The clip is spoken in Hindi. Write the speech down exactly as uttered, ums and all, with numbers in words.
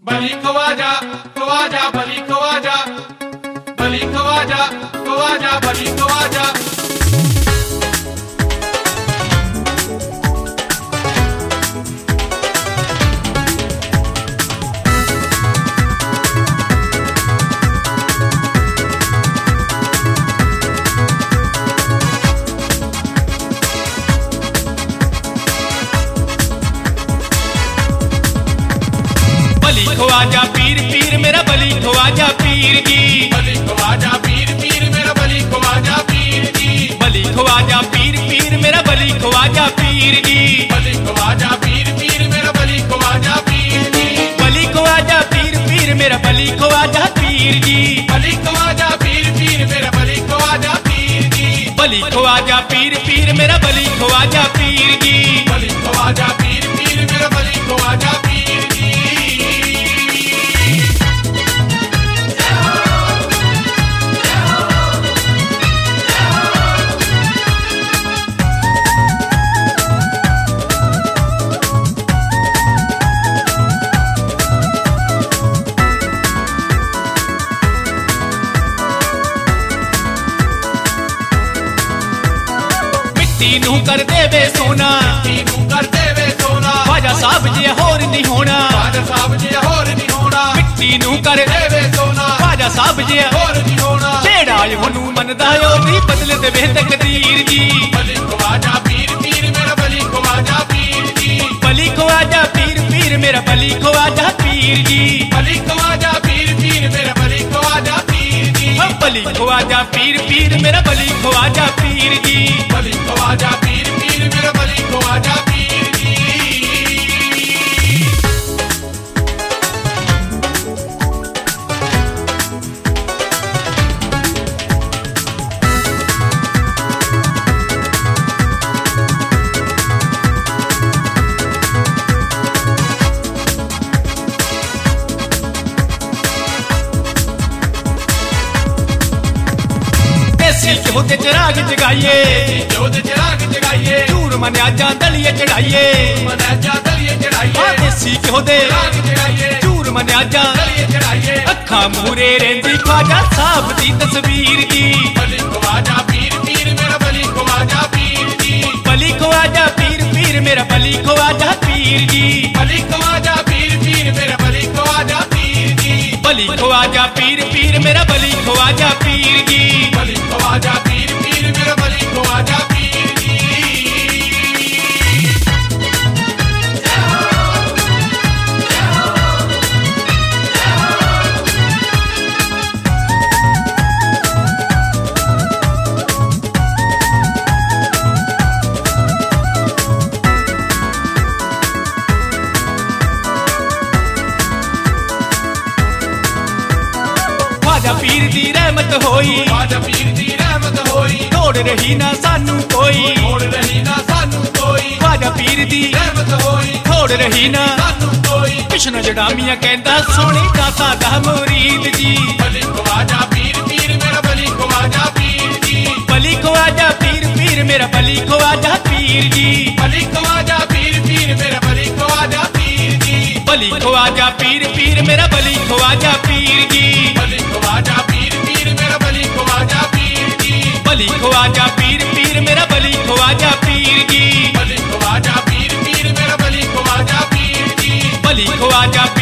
बली ख्वाजा ख्वाजा बली ख्वाजा बली ख्वाजा ख्वाजा बली ख्वाजा। बली ख्वाजा पीर पीर मेरा बली ख्वाजा पीर जी। बली ख्वाजा पीर पीर मेरा बली ख्वाजा पीर जी। बली ख्वाजा पीर पीर मेरा बली ख्वाजा पीर जी। बली ख्वाजा पीर पीर मेरा बली ख्वाजा पीर जी। बली ख्वाजा पीर पीर मेरा बली ख्वाजा पीर जी। बली ख्वाजा पीर पीर मेरा बली ख्वाजा पीर जी। बली ख्वाजा पीर पीर मेरा बली ख्वाजा पीर जी। बली ख्वाजा पीर पीर मेरा बली ख्वाजा पीर जी। तीनू कर देवे सोना तीनू कर देवे सोना। ख्वाजा साहब जी होर नहीं होना। ख्वाजा साहब जी होर नहीं होना। तीनू कर देवे सोना। ख्वाजा साहब जी होर नहीं होना। जेड़ा ओनू मनदा है ओदी बदले देवे तकदीर जी। बली ख्वाजा पीर पीर मेरा बली ख्वाजा पीर जी। बली ख्वाजा पीर पीर मेरा बली ख्वाजा पीर जी। बली ख्वाजा पीर पीर मेरा बली ख्वाजा पीर जी। बली ख्वाजा पीर पीर मेरा बली ख्वाजा पीर जी। बली ख्वाजा पीर पीर मेरा बली ख्वाजा पीर जी। घ्यो के चिराग जगाइए जोत चिराग जगाइए। चूर मन्याजा दलिए चढ़ाइए। मन्याजा दलिए चढ़ाइए। देसी घ्यो दे चिराग जगाइए। चूर मन्याजा दलिए चढ़ाइए। अखा मूरे रेंदी ख्वाजा साहब दी तस्वीर जी। बली ख्वाजा पीर पीर मेरा बली ख्वाजा पीर जी। बली ख्वाजा पीर पीर मेरा बली ख्वाजा पीर जी। बली ख्वाजा पीर पीर मेरा बली ख्वाजा पीर जी। बली ख्वाजा पीर पीर मेरा बली ख्वाजा पीर जी। बली ख्वाजा पीर पीर मेरा बली ख्वाजा पीर जी। ख्वाजा पीर दी रहमत होई। ख्वाजा पीर दी रहमत होई। तोड़ रही ना सानू कोई। छोड़ रही ना सानू कोई। ख्वाजा पीर दी रहमत होई। तोड़ रही ना सानू कोई। कृष्ण जड़ामिया कहता सोनी दाता दा मुरीद जी। बली ख्वाजा पीर पीर मेरा बली ख्वाजा पीर जी। बली ख्वाजा पीर पीर मेरा बली ख्वाजा पीर जी। बली ख्वाजा पीर पीर मेरा बली ख्वाजा पीर जी। बली ख्वाजा पीर पीर मेरा बली ख्वाजा पीर जी। बली ख्वाजा पीर पीर मेरा बली ख्वाजा पीर जी। बली ख्वाजा पीर पीर मेरा बली ख्वाजा पीर जी। बली ख्वाजा पीर पीर मेरा बली ख्वाजा पीर जी। बली ख्वाजा